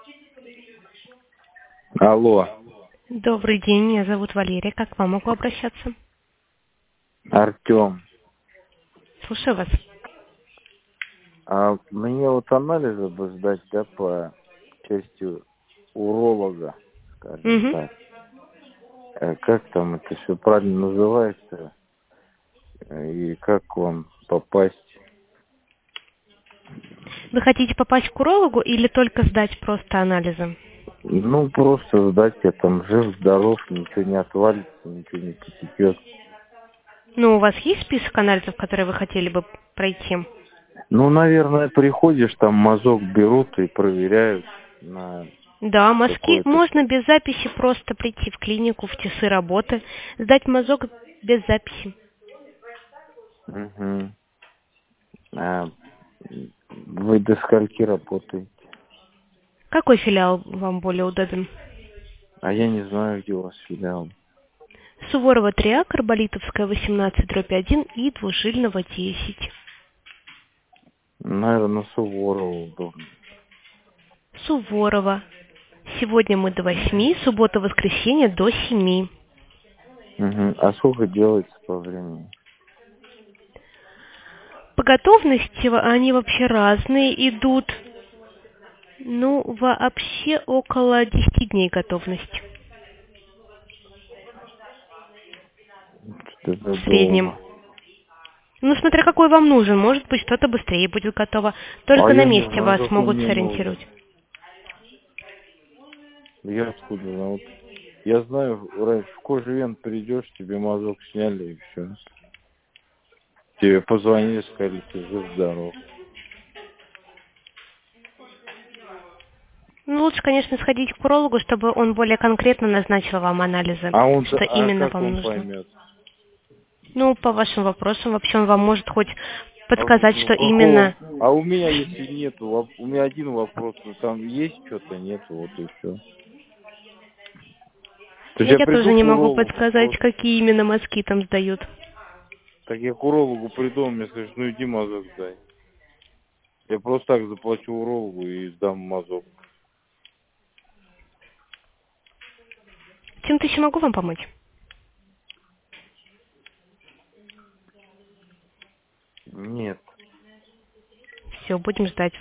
Алло, Добрый день, меня зовут Валерия. Как к вам могу обращаться? Артем. Слушаю вас. А мне вот анализы бы сдать, да, по части уролога, скажем Угу. так. Как там это все правильно называется? И как к вам попасть? Вы хотите попасть к урологу или только сдать просто анализы? Ну, просто сдать, я там жив, здоров, ничего не отвалится, ничего не потечет. Ну, у вас есть список анализов, которые вы хотели бы пройти? Ну, наверное, приходишь, там мазок берут и проверяют на Да, мазки какое-то... можно без записи просто прийти в клинику в часы работы, сдать мазок без записи. Угу. А вы до скольки работаете? Какой филиал вам более удобен? А я не знаю, где у вас филиал. Суворова 3А, Карболитовская 18/1 и Двужильного 10. Наверное, Суворова удобно. Суворова. Сегодня мы до 8, суббота-воскресенье до 7. Угу. А сколько делается по времени? По готовности они вообще разные идут. Ну, вообще около 10 дней готовности. Что-то В среднем. долго. Ну, смотря какой вам нужен. Может быть, что-то быстрее будет готово. А Только на я не месте знаю, вас какой могут мне нужен. сориентировать. Я откуда знаю? Вот я знаю, раньше в кожевен придешь, тебе мазок сняли и все. Тебе позвонили, сказали, ты жив-здоров. Ну, лучше, конечно, сходить к урологу, чтобы он более конкретно назначил вам анализы, А он, что а именно как вам он нужно. поймет? Ну, по вашим вопросам, вообще он вам может хоть А, подсказать, ну, что именно. какого? А у меня, если нету, у меня один вопрос, ну там есть что-то, нету, вот и все. То есть Ну, я я тоже приду не к могу урологу, подсказать, просто, какие именно мазки там сдают. так я к урологу приду, он мне скажет, ну иди мазок сдай. Я просто так заплачу урологу и сдам мазок. Чем-то еще могу вам помочь? Нет. Все, будем ждать.